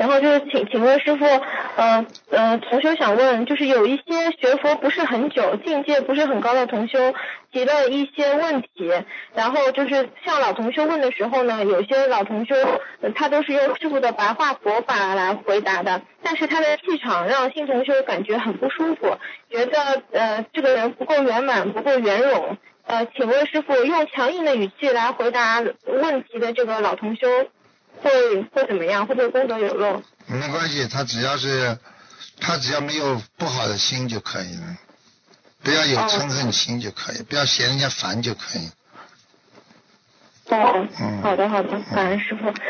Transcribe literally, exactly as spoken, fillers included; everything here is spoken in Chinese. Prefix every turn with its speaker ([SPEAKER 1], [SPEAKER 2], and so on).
[SPEAKER 1] 然后就是请请问师傅，呃呃，同修想问，就是有一些学佛不是很久、境界不是很高的同修提了一些问题，然后就是向老同修问的时候呢，有些老同修、呃、他都是用师傅的白话佛法来回答的，但是他的气场让新同修感觉很不舒服，觉得呃这个人不够圆满、不够圆融。呃，请问师傅，用强硬的语气来回答问题的这个老同修会会怎么样？会不会功德有漏？
[SPEAKER 2] 没关系，他只要是他只要没有不好的心就可以了，不要有嗔恨心就可以，哦、不要嫌人家烦就可以。
[SPEAKER 1] 哦，
[SPEAKER 2] 嗯，
[SPEAKER 1] 好的好的，感恩师傅。